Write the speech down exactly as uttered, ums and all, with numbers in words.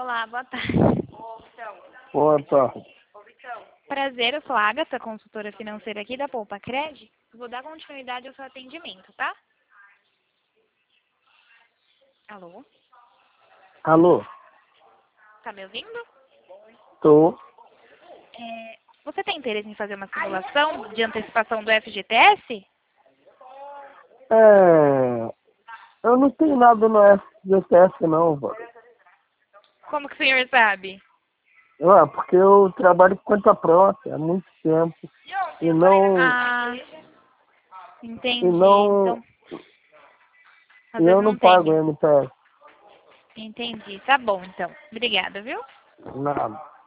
Olá, boa tarde. Boa tarde. Prazer, eu sou a Agatha, consultora financeira aqui da Poupa Cred. Vou dar continuidade ao seu atendimento, tá? Alô? Alô? Tá me ouvindo? Tô. É, você tem interesse em fazer uma simulação de antecipação do F G T S? É... Eu não tenho nada no F G T S não, velho. Como que o senhor sabe? Ah, porque eu trabalho com conta própria há muito tempo. E não... Ah, entendi. E não... Então, às E vezes eu não não tem pago mesmo. M T S. Entendi. Tá bom, então. Obrigada, viu? Nada.